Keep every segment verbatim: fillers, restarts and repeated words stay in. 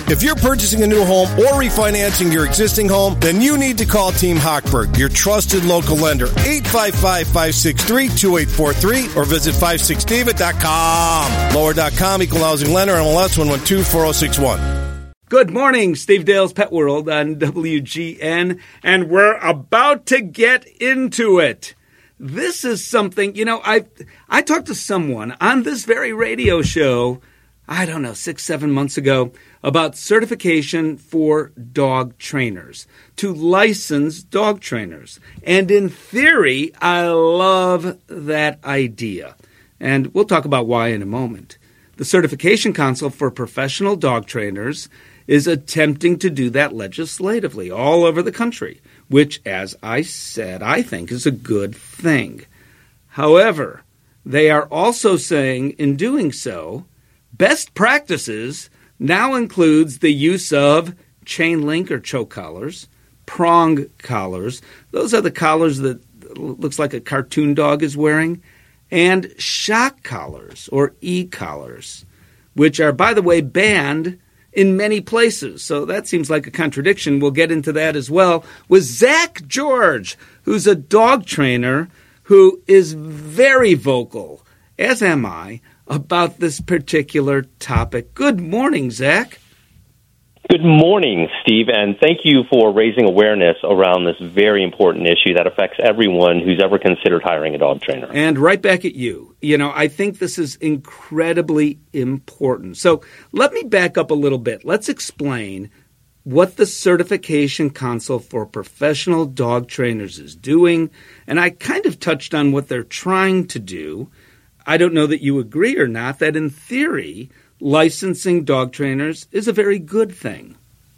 If you're purchasing a new home or refinancing your existing home, then you need to call Team Hochberg, your trusted local lender. eight five five, five six three, two eight four three or visit five six david dot com. Lower dot com, Equal Housing Lender, M L S one one two four zero six one. Good morning, Steve Dale's Pet World on W G N, and we're about to get into it. This is something, you know, I I talked to someone on this very radio show, I don't know, six, seven months ago, about certification for dog trainers, to license dog trainers. And in theory, I love that idea. And we'll talk about why in a moment. The Certification Council for Professional Dog Trainers is attempting to do that legislatively all over the country, which, as I said, I think is a good thing. However, they are also saying in doing so, best practices now includes the use of chain link or choke collars, prong collars. Those are the collars that looks like a cartoon dog is wearing, and shock collars or e-collars, which are, by the way, banned in many places. So that seems like a contradiction. We'll get into that as well with Zach George, who's a dog trainer who is very vocal, as am I, about this particular topic. Good morning, Zach. Good morning, Steve, and thank you for raising awareness around this very important issue that affects everyone who's ever considered hiring a dog trainer. And right back at you. You know, I think this is incredibly important. So let me back up a little bit. Let's explain what the Certification Council for Professional Dog Trainers is doing. And I kind of touched on what they're trying to do. I don't know that you agree or not, that in theory, licensing dog trainers is a very good thing.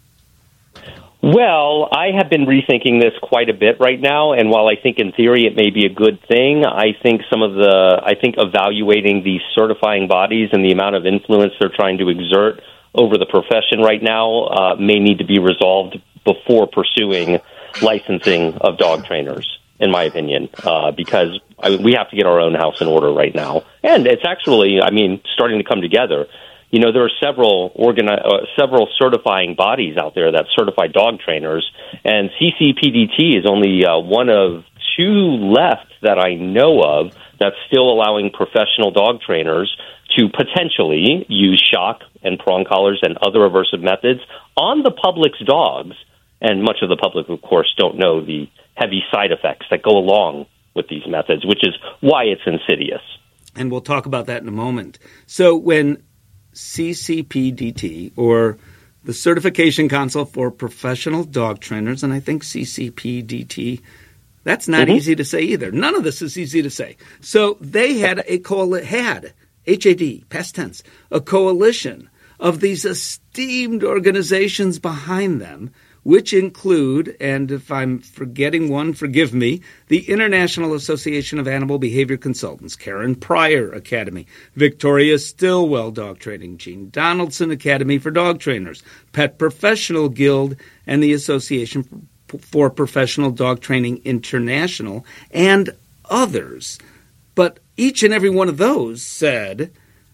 Well, I have been rethinking this quite a bit right now, and while I think in theory it may be a good thing, I think some of the, I think evaluating these certifying bodies and the amount of influence they're trying to exert over the profession right now uh, may need to be resolved before pursuing licensing of dog trainers, in my opinion, uh, because I mean, we have to get our own house in order right now. And it's actually, I mean, starting to come together. You know, there are several organi- uh, several certifying bodies out there that certify dog trainers, and C C P D T is only uh, one of two left that I know of that's still allowing professional dog trainers to potentially use shock and prong collars and other aversive methods on the public's dogs. And much of the public, of course, don't know the heavy side effects that go along with these methods, which is why it's insidious. And we'll talk about that in a moment. So when C C P D T, or the Certification Council for Professional Dog Trainers, and I think C C P D T, that's not mm-hmm. easy to say either. None of this is easy to say. So they had a coali- had, H A D, past tense, a coalition of these esteemed organizations behind them, which include, and if I'm forgetting one, forgive me, the International Association of Animal Behavior Consultants, Karen Pryor Academy, Victoria Stilwell Dog Training, Gene Donaldson Academy for Dog Trainers, Pet Professional Guild, and the Association for Professional Dog Training International, and others. But each and every one of those said,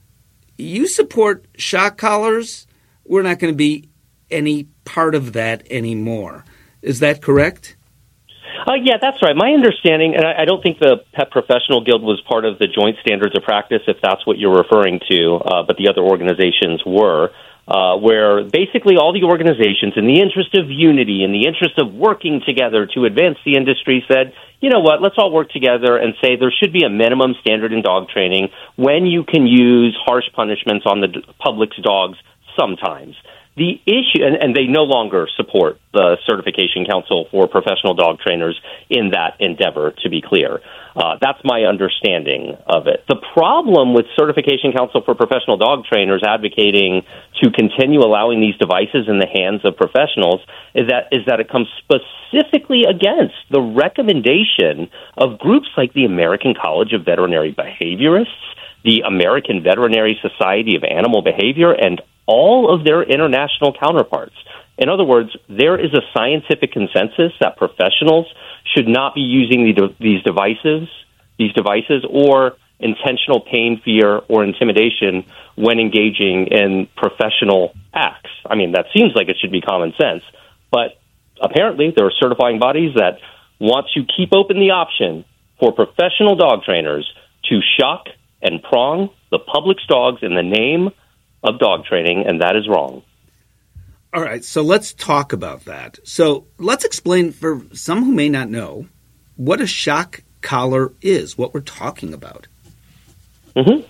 you support shock collars, we're not going to be any part of that anymore. Is that correct? Uh, yeah, that's right. My understanding, and I, I don't think the Pet Professional Guild was part of the Joint Standards of Practice, if that's what you're referring to, uh, but the other organizations were, uh, where basically all the organizations, in the interest of unity, in the interest of working together to advance the industry, said, you know what, let's all work together and say there should be a minimum standard in dog training when you can use harsh punishments on the public's dogs sometimes. The issue, and, and they no longer support the Certification Council for Professional Dog Trainers in that endeavor, to be clear. Uh, that's my understanding of it. The problem with Certification Council for Professional Dog Trainers advocating to continue allowing these devices in the hands of professionals is that is that it comes specifically against the recommendation of groups like the American College of Veterinary Behaviorists, the American Veterinary Society of Animal Behavior, and all of their international counterparts. In other words, there is a scientific consensus that professionals should not be using the de- these devices, these devices, or intentional pain, fear, or intimidation when engaging in professional acts. I mean, that seems like it should be common sense, but apparently there are certifying bodies that want to keep open the option for professional dog trainers to shock and prong the public's dogs in the name of dog training, and that is wrong. All right, so let's talk about that. So let's explain for some who may not know what a shock collar is, what we're talking about. Mm-hmm.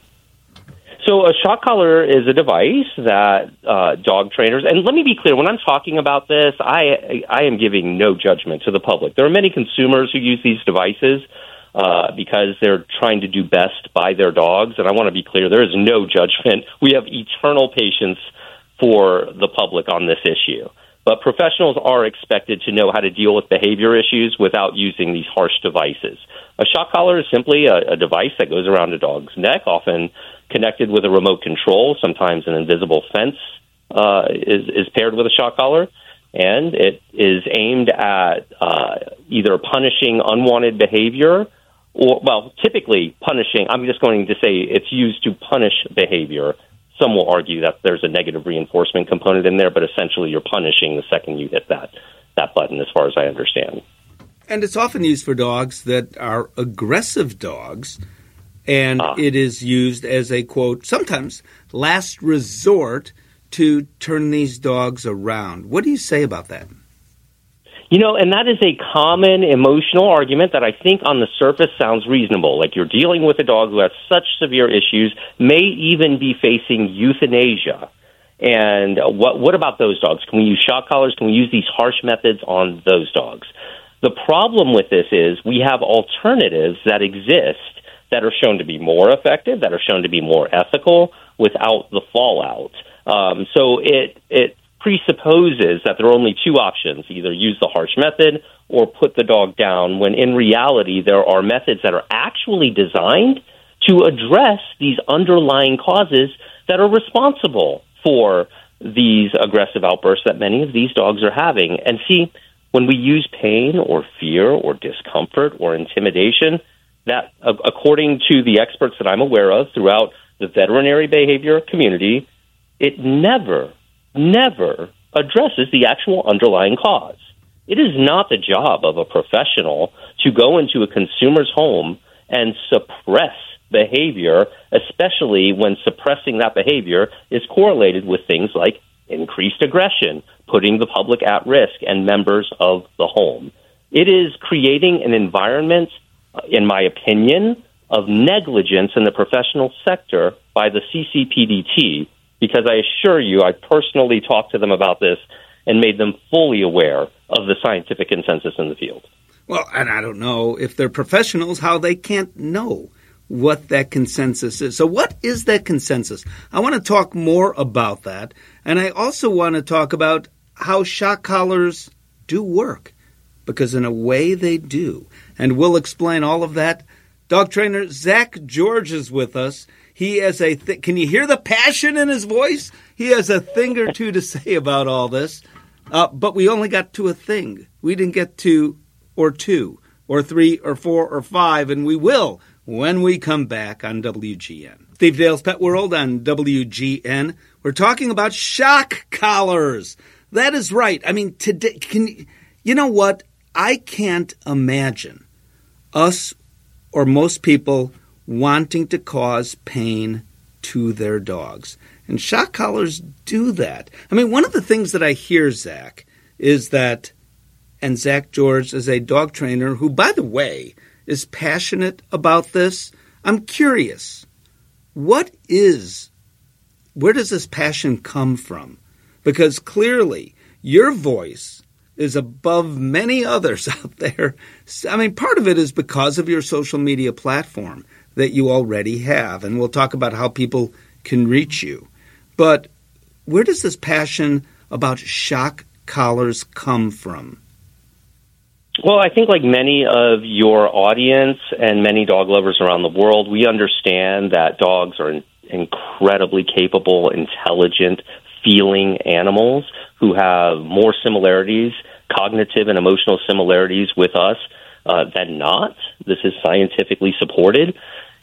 So a shock collar is a device that uh, dog trainers, and let me be clear, when I'm talking about this, I, I am giving no judgment to the public. There are many consumers who use these devices uh, because they're trying to do best by their dogs, and I want to be clear, there is no judgment. We have eternal patience for the public on this issue. But professionals are expected to know how to deal with behavior issues without using these harsh devices. A shock collar is simply a, a device that goes around a dog's neck, often connected with a remote control. Sometimes an invisible fence uh, is, is paired with a shock collar, and it is aimed at uh, either punishing unwanted behavior or, well, typically punishing. I'm just going to say it's used to punish behavior. Some will argue that there's a negative reinforcement component in there, but essentially you're punishing the second you hit that, that button, as far as I understand. And it's often used for dogs that are aggressive dogs, and ah. it is used as a, quote, sometimes last resort to turn these dogs around. What do you say about that? You know, and that is a common emotional argument that I think on the surface sounds reasonable. Like you're dealing with a dog who has such severe issues, may even be facing euthanasia. And what what about those dogs? Can we use shock collars? Can we use these harsh methods on those dogs? The problem with this is we have alternatives that exist that are shown to be more effective, that are shown to be more ethical without the fallout. Um, so it it presupposes that there are only two options, either use the harsh method or put the dog down, when in reality there are methods that are actually designed to address these underlying causes that are responsible for these aggressive outbursts that many of these dogs are having. And see, when we use pain or fear or discomfort or intimidation, that, uh, according to the experts that I'm aware of throughout the veterinary behavior community, it never never addresses the actual underlying cause. It is not the job of a professional to go into a consumer's home and suppress behavior, especially when suppressing that behavior is correlated with things like increased aggression, putting the public at risk and members of the home. It is creating an environment, in my opinion, of negligence in the professional sector by the C C P D T, because I assure you, I personally talked to them about this and made them fully aware of the scientific consensus in the field. Well, and I don't know if they're professionals, how they can't know what that consensus is. So what is that consensus? I want to talk more about that. And I also want to talk about how shock collars do work, because in a way they do. And we'll explain all of that. Dog trainer Zach George is with us. He has a th- can you hear the passion in his voice? He has a thing or two to say about all this. Uh, but we only got to a thing. We didn't get to or two or three or four or five, and we will when we come back on W G N. Steve Dale's Pet World on W G N. We're talking about shock collars. That is right. I mean, today, can you know what? I can't imagine us or most people wanting to cause pain to their dogs. And shock collars do that. I mean, one of the things that I hear, Zach, is that, and Zach George is a dog trainer who, by the way, is passionate about this. I'm curious, what is, where does this passion come from? Because clearly your voice is above many others out there. I mean, part of it is because of your social media platform that you already have, and we'll talk about how people can reach you. But where does this passion about shock collars come from? Well, I think like many of your audience and many dog lovers around the world, we understand that dogs are incredibly capable, intelligent, feeling animals who have more similarities, cognitive and emotional similarities with us uh, than not. This is scientifically supported.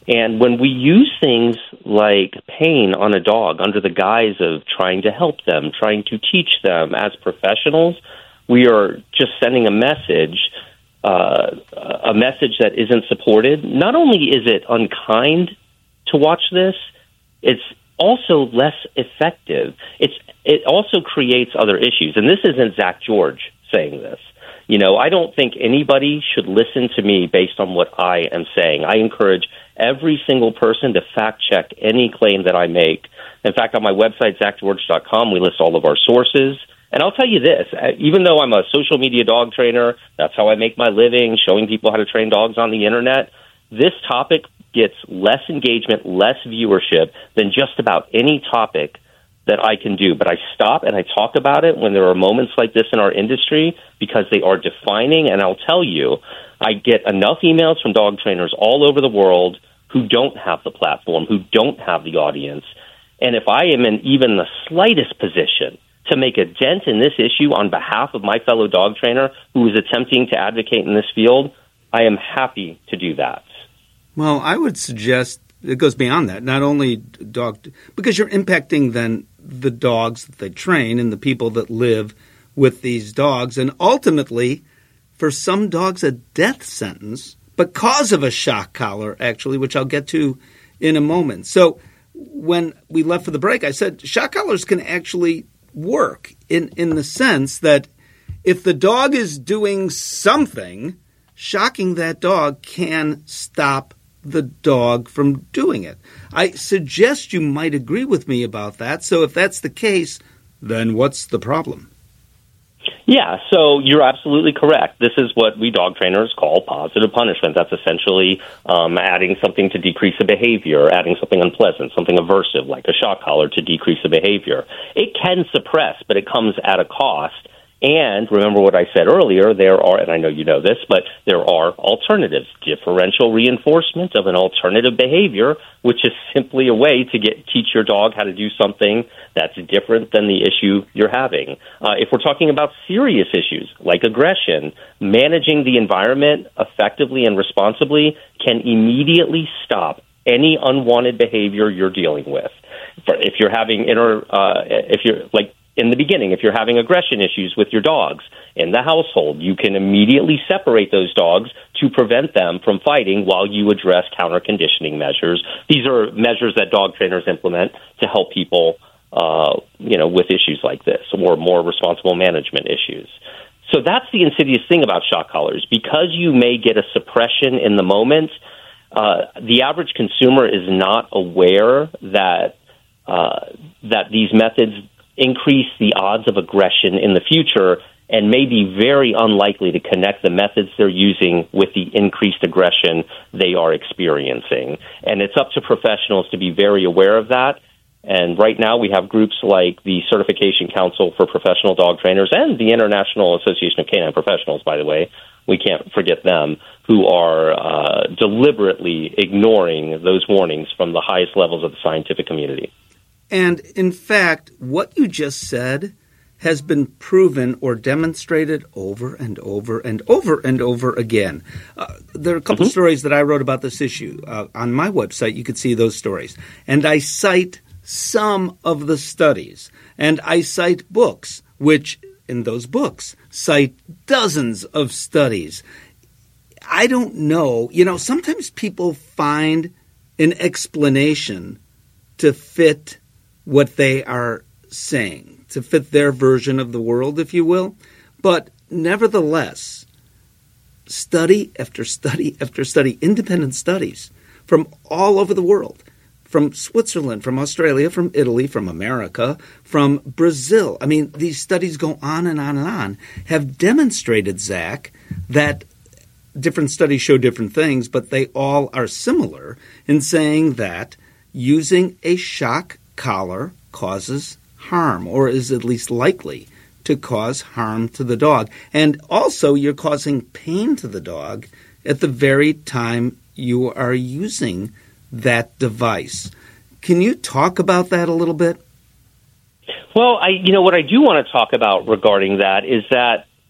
And when we use things like pain on a dog under the guise of trying to help them, trying to teach them as professionals, we are just sending a message, uh, a message that isn't supported. Not only is it unkind to watch this, it's also less effective. It's it also creates other issues. And this isn't Zach George saying this. You know, I don't think anybody should listen to me based on what I am saying. I encourage every single person to fact-check any claim that I make. In fact, on my website, zach george dot com, we list all of our sources. And I'll tell you this, even though I'm a social media dog trainer, that's how I make my living, showing people how to train dogs on the internet, this topic gets less engagement, less viewership than just about any topic that I can do. But I stop and I talk about it when there are moments like this in our industry because they are defining. And I'll tell you, I get enough emails from dog trainers all over the world who don't have the platform, who don't have the audience. And if I am in even the slightest position to make a dent in this issue on behalf of my fellow dog trainer who is attempting to advocate in this field, I am happy to do that. Well, I would suggest it goes beyond that. Not only dog, because you're impacting then the dogs that they train and the people that live with these dogs, and ultimately, for some dogs, a death sentence because of a shock collar, actually, which I'll get to in a moment. So when we left for the break, I said shock collars can actually work in, in the sense that if the dog is doing something, shocking that dog can stop the dog from doing it. I suggest you might agree with me about that. So if that's the case, then what's the problem? Yeah, so you're absolutely correct. This is what we dog trainers call positive punishment. That's essentially um, adding something to decrease a behavior, adding something unpleasant, something aversive like a shock collar to decrease a behavior. It can suppress, but it comes at a cost. And remember what I said earlier, there are, and I know you know this, but there are alternatives. Differential reinforcement of an alternative behavior, which is simply a way to get teach your dog how to do something that's different than the issue you're having. Uh, if we're talking about serious issues like aggression, managing the environment effectively and responsibly can immediately stop any unwanted behavior you're dealing with. If you're having inner, uh, if you're like, in the beginning, if you're having aggression issues with your dogs in the household, you can immediately separate those dogs to prevent them from fighting while you address counter-conditioning measures. These are measures that dog trainers implement to help people, uh, you know, with issues like this or more responsible management issues. So that's the insidious thing about shock collars. Because you may get a suppression in the moment, uh, the average consumer is not aware that uh, that these methods increase the odds of aggression in the future and may be very unlikely to connect the methods they're using with the increased aggression they are experiencing. And it's up to professionals to be very aware of that. And right now we have groups like the Certification Council for Professional Dog Trainers and the International Association of Canine Professionals, by the way, we can't forget them, who are uh, deliberately ignoring those warnings from the highest levels of the scientific community. And in fact, what you just said has been proven or demonstrated over and over and over and over again. Uh, there are a couple mm-hmm. stories that I wrote about this issue. Uh, on my website, you could see those stories. And I cite some of the studies. And I cite books, which in those books cite dozens of studies. I don't know. You know, sometimes people find an explanation to fit what they are saying, to fit their version of the world, if you will. But nevertheless, study after study after study, independent studies from all over the world, from Switzerland, from Australia, from Italy, from America, from Brazil. I mean, these studies go on and on and on, have demonstrated, Zach, that different studies show different things, but they all are similar in saying that using a shock collar causes harm, or is at least likely to cause harm to the dog. And also, you're causing pain to the dog at the very time you are using that device. Can you talk about that a little bit? Well, I, you know, what I do want to talk about regarding that is that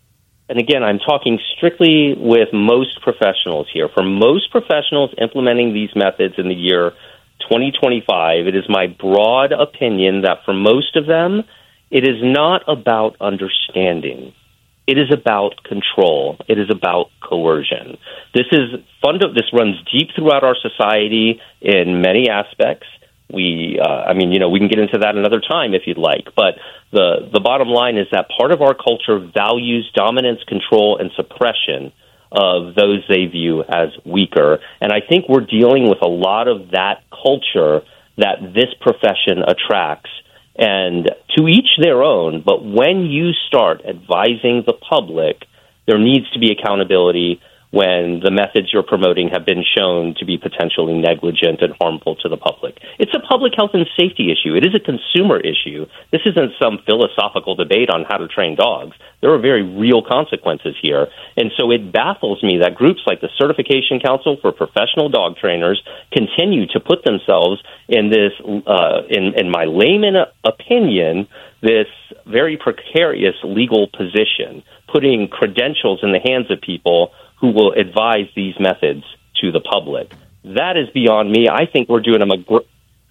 and again, I'm talking strictly with most professionals here, for most professionals implementing these methods in the year twenty twenty-five, it is my broad opinion that for most of them, it is not about understanding. It is about control. It is about coercion. This is funda- This runs deep throughout our society in many aspects. We, uh, I mean, you know, we can get into that another time if you'd like. But the the bottom line is that part of our culture values dominance, control, and suppression of those they view as weaker. And I think we're dealing with a lot of that culture that this profession attracts. And to each their own, but when you start advising the public, there needs to be accountability when the methods you're promoting have been shown to be potentially negligent and harmful to the public. It's a public health and safety issue. It is a consumer issue. This isn't some philosophical debate on how to train dogs. There are very real consequences here. And so it baffles me that groups like the Certification Council for Professional Dog Trainers continue to put themselves in this, uh, in, in my layman opinion, this very precarious legal position, putting credentials in the hands of people who will advise these methods to the public. That is beyond me. I think we're doing them a gr-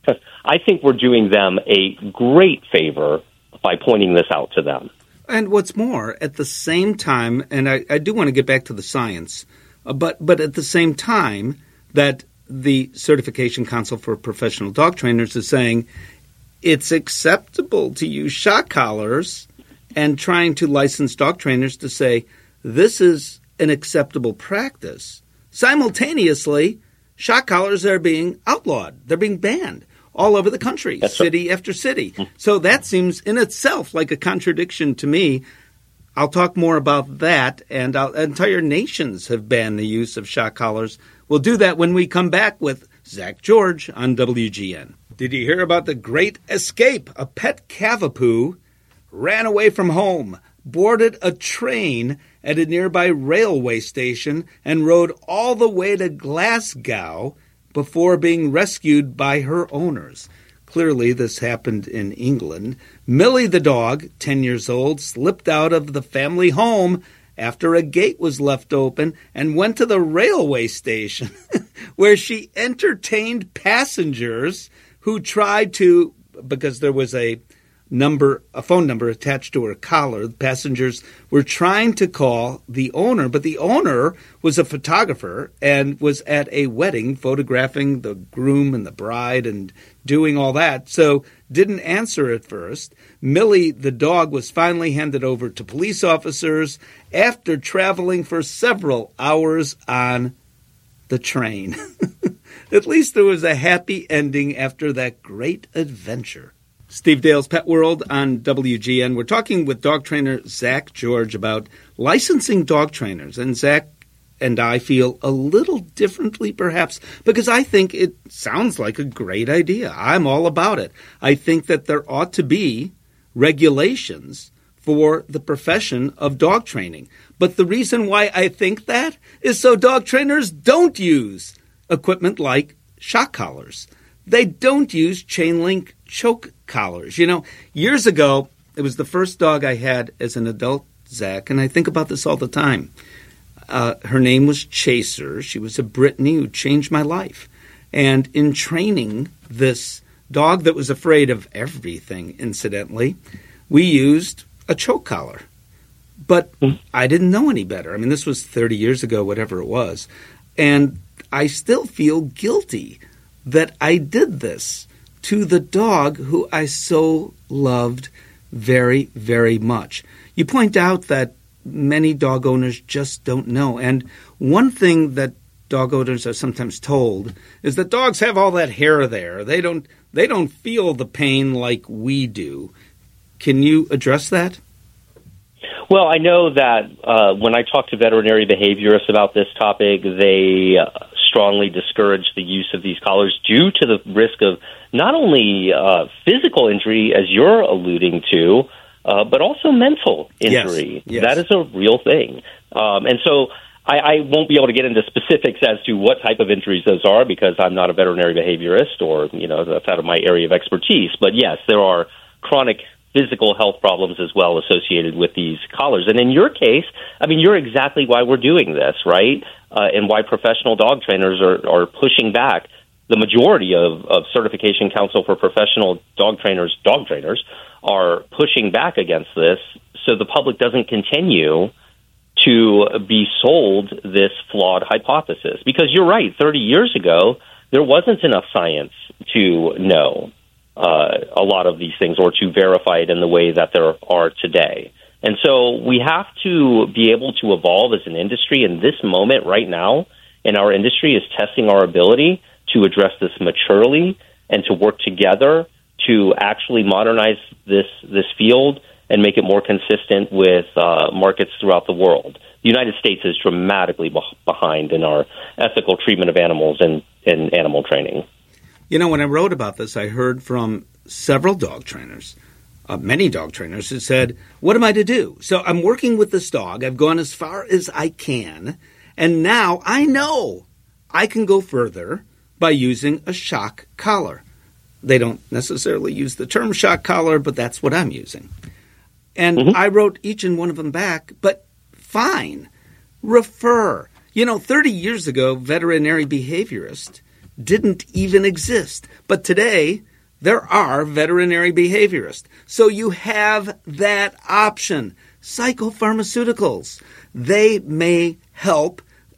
I think we're doing them a great favor by pointing this out to them. And what's more, at the same time, and I, I do want to get back to the science, uh, but but at the same time that the Certification Council for Professional Dog Trainers is saying it's acceptable to use shock collars, and trying to license dog trainers to say this is an acceptable practice. Simultaneously, shock collars are being outlawed. They're being banned all over the country, That's city right. after city. So that seems in itself like a contradiction to me. I'll talk more about that, and I'll, entire nations have banned the use of shock collars. We'll do that when we come back with Zach George on W G N. Did you hear about the Great Escape? A pet cavapoo ran away from home, boarded a train at a nearby railway station, and rode all the way to Glasgow before being rescued by her owners. Clearly, this happened in England. Millie the dog, ten years old, slipped out of the family home after a gate was left open and went to the railway station where she entertained passengers who tried to, because there was a number, a phone number attached to her collar. The passengers were trying to call the owner, but the owner was a photographer and was at a wedding photographing the groom and the bride and doing all that, so didn't answer at first. Millie, the dog, was finally handed over to police officers after traveling for several hours on the train. At least there was a happy ending after that great adventure. Steve Dale's Pet World on W G N. We're talking with dog trainer Zach George about licensing dog trainers. And Zach and I feel a little differently, perhaps, because I think it sounds like a great idea. I'm all about it. I think that there ought to be regulations for the profession of dog training. But the reason why I think that is so dog trainers don't use equipment like shock collars. They don't use chain link choke collars. You know, years ago, it was the first dog I had as an adult, Zach, and I think about this all the time. Uh, her name was Chaser. She was a Brittany who changed my life. And in training this dog that was afraid of everything, incidentally, we used a choke collar. But I didn't know any better. I mean, this was thirty years ago, whatever it was. And I still feel guilty that I did this to the dog who I so loved very, very much. You point out that many dog owners just don't know. And one thing that dog owners are sometimes told is that dogs have all that hair there. They don't they don't feel the pain like we do. Can you address that? Well, I know that uh, when I talk to veterinary behaviorists about this topic, they uh, strongly discourage the use of these collars due to the risk of not only uh, physical injury, as you're alluding to, Uh, but also mental injury. Yes, yes. That is a real thing. Um, and so I, I won't be able to get into specifics as to what type of injuries those are because I'm not a veterinary behaviorist or, you know, that's out of my area of expertise. But yes, there are chronic physical health problems as well associated with these collars. And in your case, I mean, you're exactly why we're doing this, right? Uh, and why professional dog trainers are, are pushing back. The majority of, of Certification Council for Professional Dog Trainers, dog trainers, are pushing back against this so the public doesn't continue to be sold this flawed hypothesis. Because you're right, thirty years ago, there wasn't enough science to know uh, a lot of these things or to verify it in the way that there are today. And so we have to be able to evolve as an industry. And this moment right now in our industry is testing our ability to address this maturely and to work together to actually modernize this this field and make it more consistent with uh, markets throughout the world. The United States is dramatically beh- behind in our ethical treatment of animals and, and animal training. You know, when I wrote about this, I heard from several dog trainers, uh, many dog trainers, who said, what am I to do? So I'm working with this dog. I've gone as far as I can, and now I know I can go further by using a shock collar. They don't necessarily use the term shock collar, but that's what I'm using. And mm-hmm. I wrote each and one of them back, but fine, refer. You know, thirty years ago, veterinary behaviorist didn't even exist. But today, there are veterinary behaviorists. So you have that option. Psychopharmaceuticals, they may help.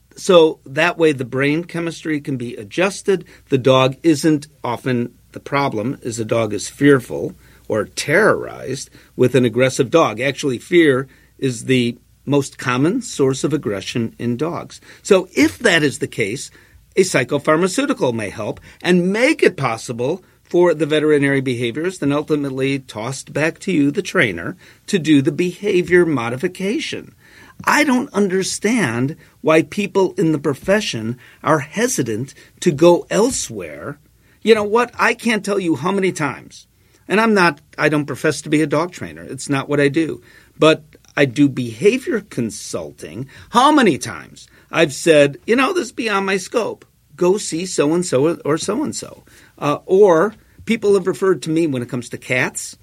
So that way the brain chemistry can be adjusted. The dog isn't often, the problem is the dog is fearful or terrorized with an aggressive dog. Actually, fear is the most common source of aggression in dogs. So if that is the case, a psychopharmaceutical may help and make it possible for the veterinary behaviorist and ultimately tossed back to you, the trainer, to do the behavior modification. I don't understand why people in the profession are hesitant to go elsewhere. You know what? I can't tell you how many times. And I'm not, I don't profess to be a dog trainer. It's not what I do. But I do behavior consulting. How many times I've said, you know, this is beyond my scope. Go see so-and-so or so-and-so. Uh, or people have referred to me when it comes to cats.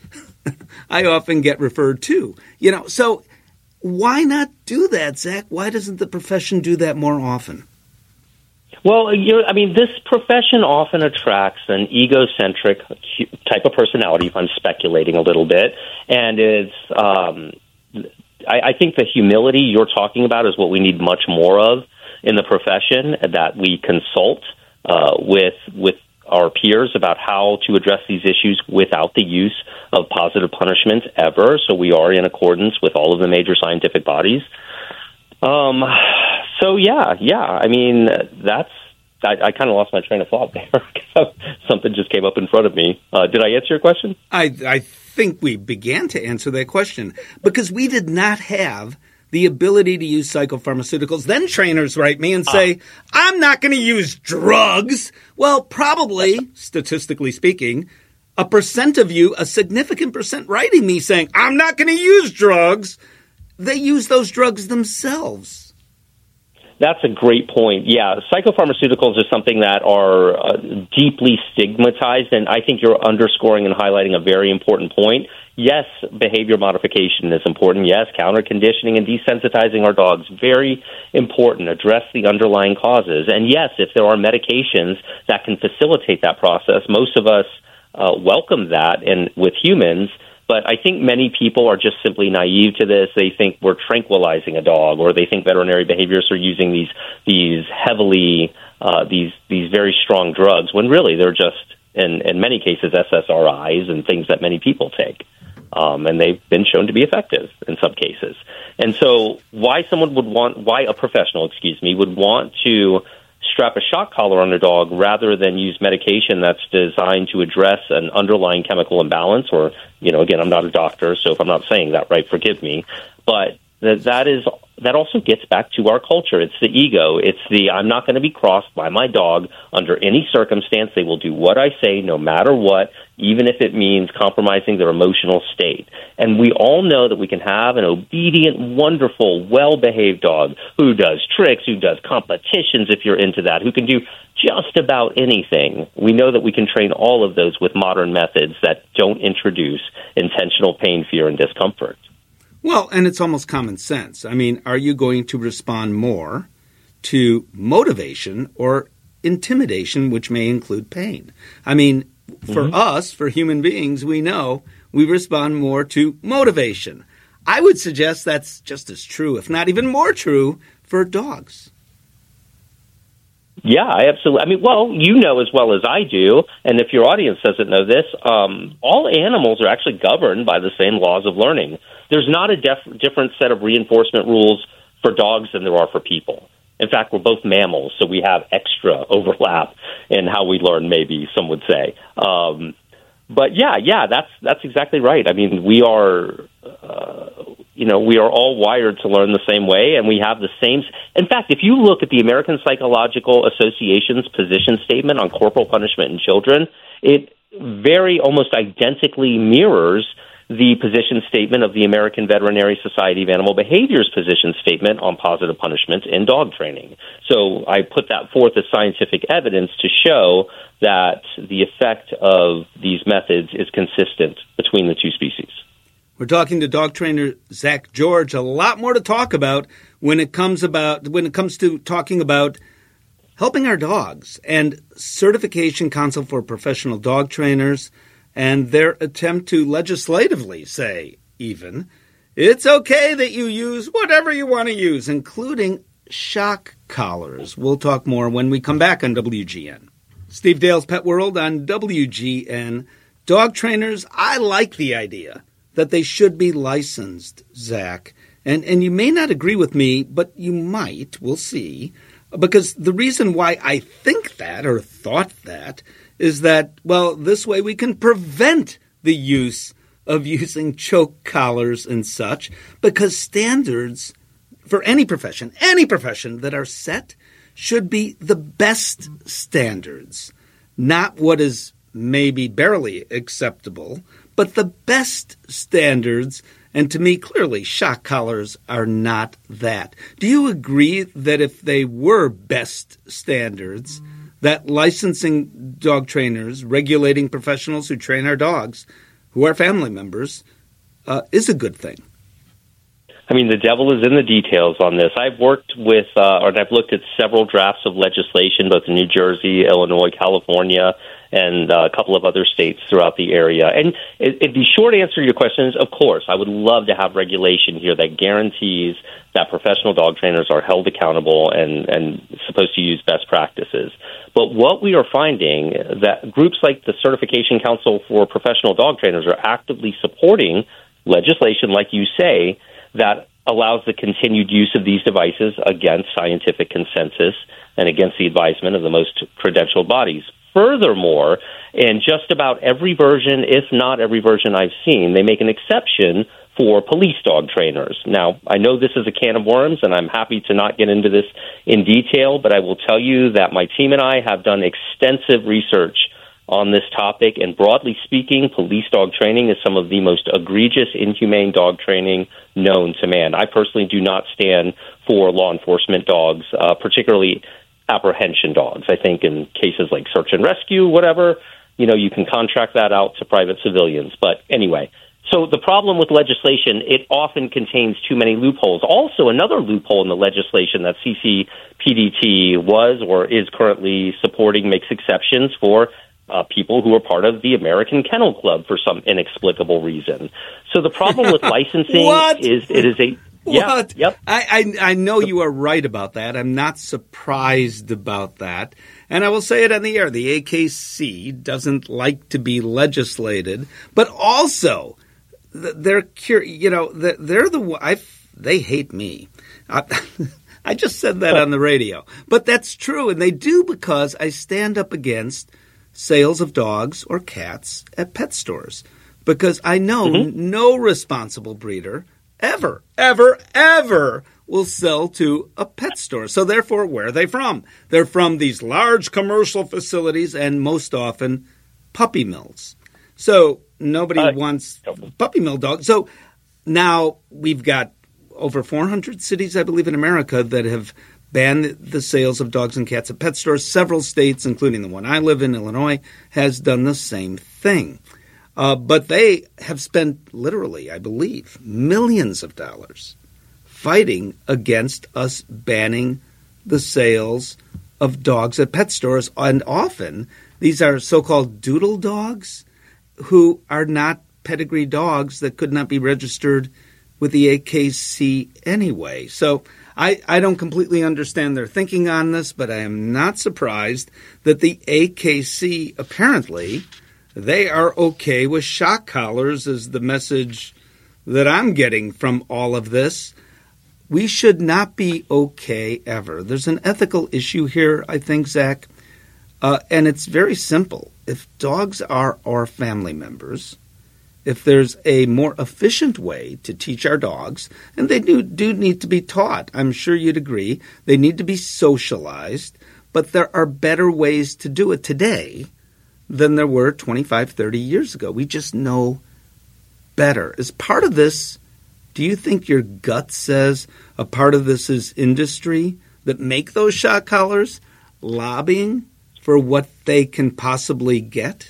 I often get referred to. You know, so why not do that, Zach? Why doesn't the profession do that more often? Well, you're, I mean, this profession often attracts an egocentric type of personality, if I'm speculating a little bit. And it's, um, I, I think the humility you're talking about is what we need much more of in the profession, that we consult uh, with with our peers about how to address these issues without the use of positive punishment ever. So we are in accordance with all of the major scientific bodies. Um, so yeah, yeah. I mean, that's. I, I kind of lost my train of thought there. Something just came up in front of me. Uh, did I answer your question? I, I think we began to answer that question because we did not have the ability to use psychopharmaceuticals. Then trainers write me and say, uh, I'm not going to use drugs. Well, probably, statistically speaking, a percent of you, a significant percent writing me saying, I'm not going to use drugs. They use those drugs themselves. That's a great point. Yeah, psychopharmaceuticals is something that are uh, deeply stigmatized, and I think you're underscoring and highlighting a very important point. Yes, behavior modification is important. Yes, counter-conditioning and desensitizing our dogs, very important. Address the underlying causes. And yes, if there are medications that can facilitate that process, most of us uh, welcome that and with humans. But I think many people are just simply naive to this. They think we're tranquilizing a dog, or they think veterinary behaviorists are using these these heavily uh, these these very strong drugs, when really they're just in in many cases S S R Is and things that many people take, um, and they've been shown to be effective in some cases. And so, why someone would want, why a professional, excuse me, would want to strap a shock collar on a dog rather than use medication that's designed to address an underlying chemical imbalance, or, you know, again, I'm not a doctor, so if I'm not saying that right, forgive me, but th- that is that also gets back to our culture. It's the ego. It's the, I'm not going to be crossed by my dog under any circumstance. They will do what I say no matter what, even if it means compromising their emotional state. And we all know that we can have an obedient, wonderful, well-behaved dog who does tricks, who does competitions if you're into that, who can do just about anything. We know that we can train all of those with modern methods that don't introduce intentional pain, fear, and discomfort. Well, and it's almost common sense. I mean, are you going to respond more to motivation or intimidation, which may include pain? I mean, for mm-hmm. us, for human beings, we know we respond more to motivation. I would suggest that's just as true, if not even more true, for dogs. Yeah, I absolutely. I mean, well, you know as well as I do, and if your audience doesn't know this, um, all animals are actually governed by the same laws of learning. There's not a def- different set of reinforcement rules for dogs than there are for people. In fact, we're both mammals, so we have extra overlap in how we learn, maybe some would say. Um, but yeah, yeah, that's that's exactly right. I mean, we are, uh, you know, we are all wired to learn the same way, and we have the same. In fact, if you look at the American Psychological Association's position statement on corporal punishment in children, it very almost identically mirrors the position statement of the American Veterinary Society of Animal Behavior's position statement on positive punishment in dog training. So I put that forth as scientific evidence to show that the effect of these methods is consistent between the two species. We're talking to dog trainer Zach George. A lot more to talk about when it comes about when it comes to talking about helping our dogs and Certification Council for Professional Dog Trainers and their attempt to legislatively say, even, it's okay that you use whatever you want to use, including shock collars. We'll talk more when we come back on W G N. Steve Dale's Pet World on W G N. Dog trainers, I like the idea that they should be licensed, Zach. And, and you may not agree with me, but you might. We'll see. Because the reason why I think that or thought that is that, well, this way we can prevent the use of using choke collars and such, because standards for any profession, any profession that are set should be the best standards, not what is maybe barely acceptable, but the best standards. And to me, clearly, shock collars are not that. Do you agree that if they were best standards, that licensing dog trainers, regulating professionals who train our dogs, who are family members, uh, is a good thing? I mean, the devil is in the details on this. I've worked with, uh, or I've looked at several drafts of legislation, both in New Jersey, Illinois, California, and uh, a couple of other states throughout the area. And it, it, the short answer to your question is, of course, I would love to have regulation here that guarantees that professional dog trainers are held accountable and, and supposed to use best practices. But what we are finding, that groups like the Certification Council for Professional Dog Trainers are actively supporting legislation, like you say, that allows the continued use of these devices against scientific consensus and against the advisement of the most credentialed bodies. Furthermore, in just about every version, if not every version I've seen, they make an exception for police dog trainers. Now, I know this is a can of worms, and I'm happy to not get into this in detail, but I will tell you that my team and I have done extensive research on this topic, and broadly speaking, police dog training is some of the most egregious, inhumane dog training known to man. I personally do not stand for law enforcement dogs, uh, particularly apprehension dogs. I think in cases like search and rescue, whatever, you know, you can contract that out to private civilians. But anyway, so the problem with legislation, it often contains too many loopholes. Also, another loophole in the legislation that C C P D T was or is currently supporting makes exceptions for Uh, people who are part of the American Kennel Club for some inexplicable reason. So the problem with licensing is it is a yeah, what? Yep. I, I I know you are right about that. I'm not surprised about that. And I will say it on the air. The A K C doesn't like to be legislated, but also they're cur- you know they're the I they hate me. I, I just said that on the radio, but that's true, and they do because I stand up against sales of dogs or cats at pet stores, because I know mm-hmm. no responsible breeder ever, ever, ever will sell to a pet store. So therefore, where are they from? They're from these large commercial facilities and most often puppy mills. So nobody uh, wants puppy mill dogs. So now we've got over four hundred cities, I believe, in America that have banned the sales of dogs and cats at pet stores. Several states, including the one I live in, Illinois, has done the same thing. Uh, but they have spent literally, I believe, millions of dollars fighting against us banning the sales of dogs at pet stores. And often these are so-called doodle dogs who are not pedigree dogs that could not be registered with the A K C anyway. So I, I don't completely understand their thinking on this, but I am not surprised that the A K C apparently they are okay with shock collars is the message that I'm getting from all of this. We should not be okay ever. There's an ethical issue here, I think, Zach, uh, and it's very simple. If dogs are our family members, if there's a more efficient way to teach our dogs, and they do, do need to be taught, I'm sure you'd agree, they need to be socialized, but there are better ways to do it today than there were twenty-five, thirty years ago. We just know better. As part of this, do you think your gut says a part of this is industry that make those shock collars lobbying for what they can possibly get?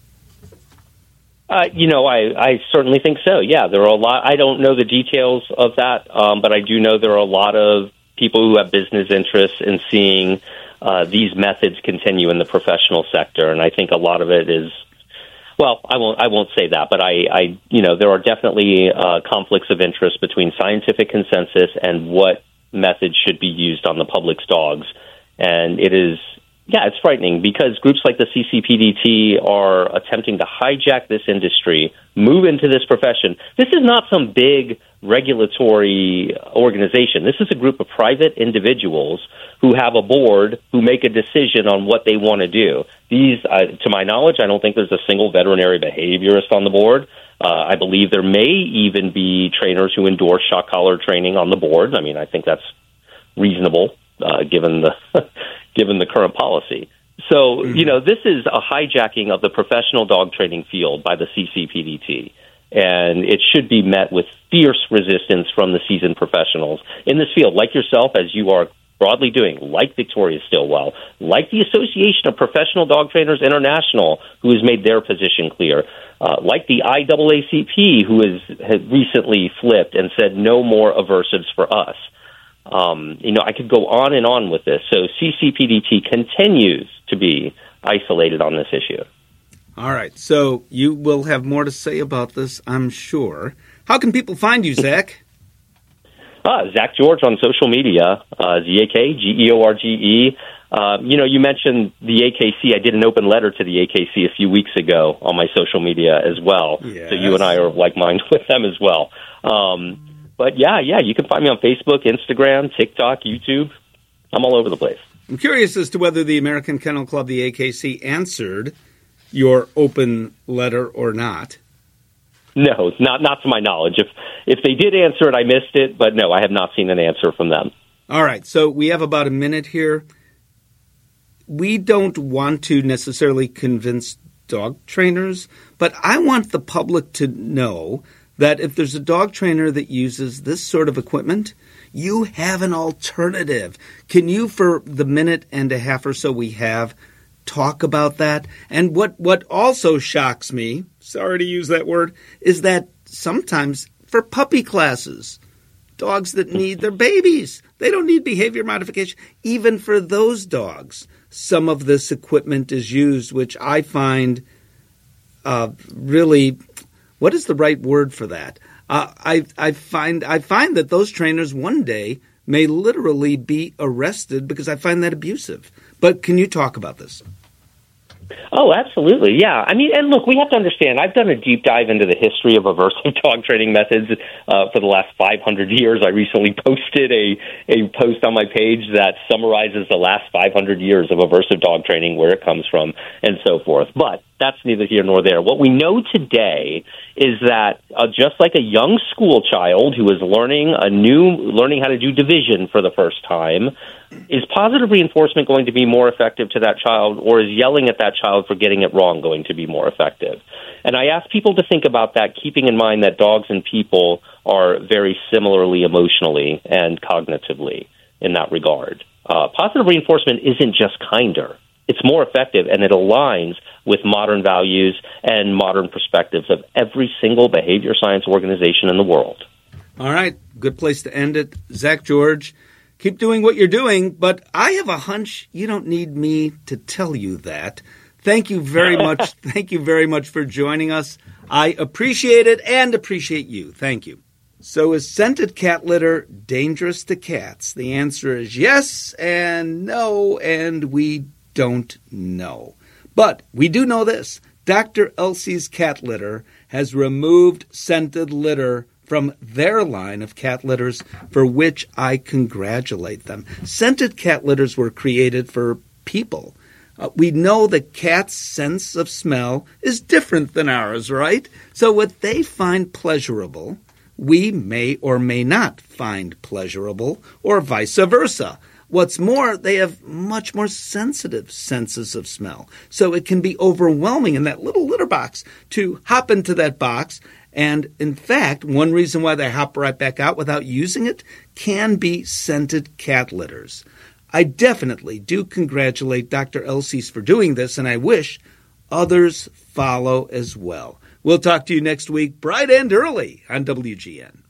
Uh, you know, I, I certainly think so. Yeah, there are a lot. I don't know the details of that, um, but I do know there are a lot of people who have business interests in seeing uh, these methods continue in the professional sector, and I think a lot of it is. Well, I won't. I won't say that, but I, I you know, there are definitely uh, conflicts of interest between scientific consensus and what methods should be used on the public's dogs, and it is. Yeah, it's frightening because groups like the C C P D T are attempting to hijack this industry, move into this profession. This is not some big regulatory organization. This is a group of private individuals who have a board who make a decision on what they want to do. These, uh, to my knowledge, I don't think there's a single veterinary behaviorist on the board. Uh, I believe there may even be trainers who endorse shock collar training on the board. I mean, I think that's reasonable uh, given the given the current policy. So, mm-hmm. you know, this is a hijacking of the professional dog training field by the C C P D T, and it should be met with fierce resistance from the seasoned professionals in this field, like yourself, as you are broadly doing, like Victoria Stillwell, like the Association of Professional Dog Trainers International, who has made their position clear, uh, like the I A A C P, who has, has recently flipped and said no more aversives for us. Um, you know, I could go on and on with this. So C C P D T continues to be isolated on this issue. All right. So you will have more to say about this, I'm sure. How can people find you, Zach? Uh, Zach George on social media, uh, Z A K G E O R G E. Uh, you know, you mentioned the A K C. I did an open letter to the A K C a few weeks ago on my social media as well. Yes. So you and I are of like mind with them as well. Um But, yeah, yeah, you can find me on Facebook, Instagram, TikTok, YouTube. I'm all over the place. I'm curious as to whether the American Kennel Club, the A K C, answered your open letter or not. No, not not to my knowledge. If if they did answer it, I missed it. But, no, I have not seen an answer from them. All right, so we have about a minute here. We don't want to necessarily convince dog trainers, but I want the public to know that if there's a dog trainer that uses this sort of equipment, you have an alternative. Can you, for the minute and a half or so we have, talk about that? And what, what also shocks me, sorry to use that word, is that sometimes for puppy classes, dogs that need their babies, they don't need behavior modification. Even for those dogs, some of this equipment is used, which I find uh, really... What is the right word for that? Uh, I, I find I find that those trainers one day may literally be arrested because I find that abusive. But can you talk about this? Oh, absolutely. Yeah. I mean, and look, we have to understand, I've done a deep dive into the history of aversive dog training methods uh, for the last five hundred years. I recently posted a, a post on my page that summarizes the last five hundred years of aversive dog training, where it comes from, and so forth. But that's neither here nor there. What we know today is that uh, just like a young school child who is learning a new, learning how to do division for the first time, is positive reinforcement going to be more effective to that child, or is yelling at that child for getting it wrong going to be more effective? And I ask people to think about that, keeping in mind that dogs and people are very similarly emotionally and cognitively in that regard. Uh, positive reinforcement isn't just kinder. It's more effective, and it aligns with modern values and modern perspectives of every single behavior science organization in the world. All right, good place to end it. Zach George, keep doing what you're doing, but I have a hunch you don't need me to tell you that. Thank you very much. Thank you very much for joining us. I appreciate it and appreciate you. Thank you. So is scented cat litter dangerous to cats? The answer is yes and no, and we don't know. But we do know this. Doctor Elsey's Cat Litter has removed scented litter from their line of cat litters, for which I congratulate them. Scented cat litters were created for people. Uh, we know that cats' sense of smell is different than ours, right? So what they find pleasurable, we may or may not find pleasurable, or vice versa. What's more, they have much more sensitive senses of smell. So it can be overwhelming in that little litter box to hop into that box. And in fact, one reason why they hop right back out without using it can be scented cat litters. I definitely do congratulate Doctor Elsey's for doing this, and I wish others follow as well. We'll talk to you next week, bright and early on W G N.